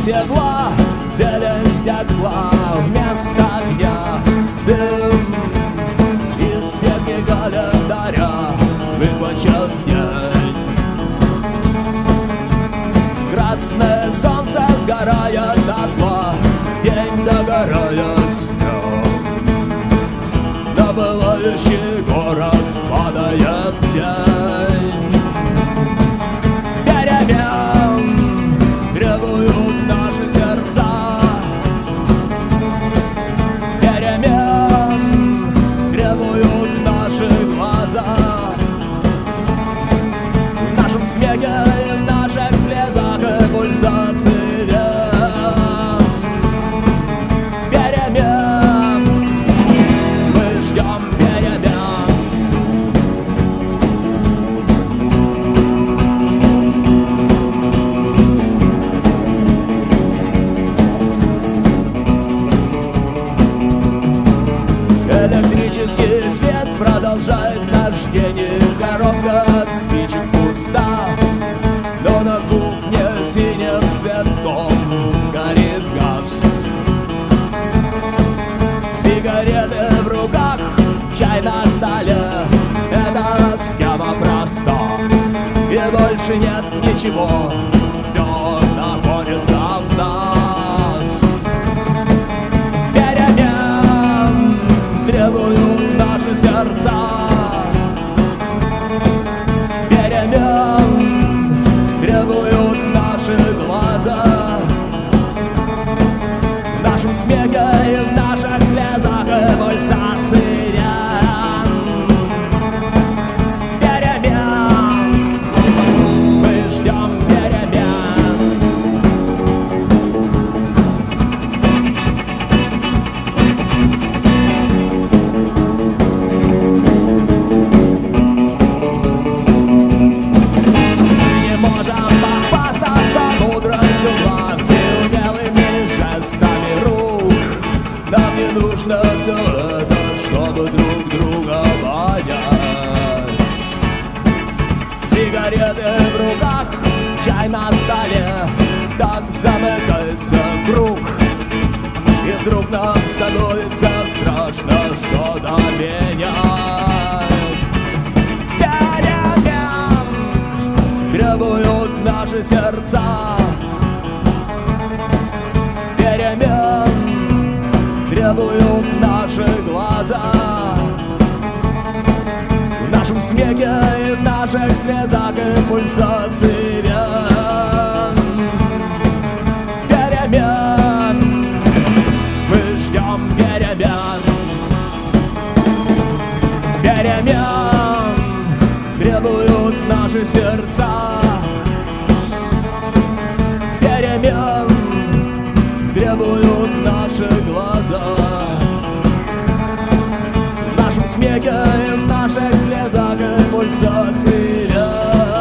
тепла, зелень стекла вместо огня. Дым из сетки календаря выпачет день. Красное солнце сгорает дотла, день догорает с днем. На пылающий город падает тень. Перемен требуют наши сердца. Перемен требуют наши глаза. В нашем смеге и в наших слезах и пульсации вен. Перемен, мы ждем перемен. Электрический свет продолжает наш день, и коробка от спичек пуста. Но на кухне синим цветком горит газ. Сигареты в руках, чай на столе. Эта схема проста, и больше нет ничего. Все находится в нас. Перемен требуют наши сердца. Перемен требуют наши глаза. В нашем смехе и в наших слезах и пульсации вен. Перемен, мы ждем перемен. Не можем похвастаться мудростью глаз и умелыми жестами рук. Нам не нужно все это, чтобы друг друга понять. Сигареты в руках, чай на столе. Так замыкается круг. И вдруг нам становится страшно что-то менять. Перемен требуют наши сердца. Перемен требуют наши глаза. В нашем смехе и в наших слезах и пульсации вен. Перемен, мы ждем перемен. Перемен требуют наши сердца. Перемен требуют наши глаза. В нашем смехе и в наших слезах и пульсации вен.